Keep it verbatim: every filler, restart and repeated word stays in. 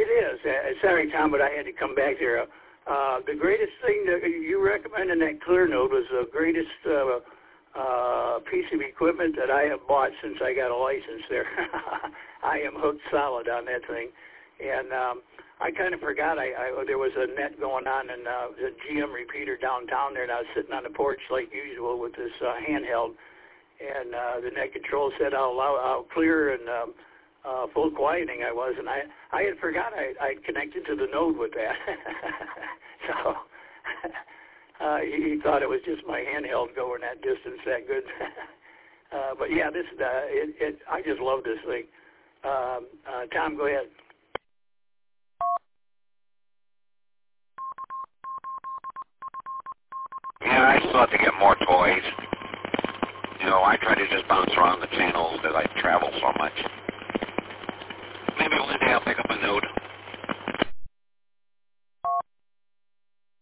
it is. Uh, sorry, Tom, but I had to come back there. Uh, the greatest thing that you recommend in that Clearnote was the greatest uh, uh, piece of equipment that I have bought since I got a license there. I am hooked solid on that thing. And um, I kind of forgot I, I there was a net going on in uh, the G M repeater downtown there, and I was sitting on the porch like usual with this uh, handheld. And uh, the net control said how loud, how clear and um, uh, full quieting I was, and I I had forgot I I'd connected to the node with that. So uh, he, he thought it was just my handheld going that distance that good. uh, but yeah, this uh, it, it I just love this thing. Um, uh, Tom, go ahead. Yeah, I still have to get more toys. You know, I try to just bounce around the channels because I travel so much.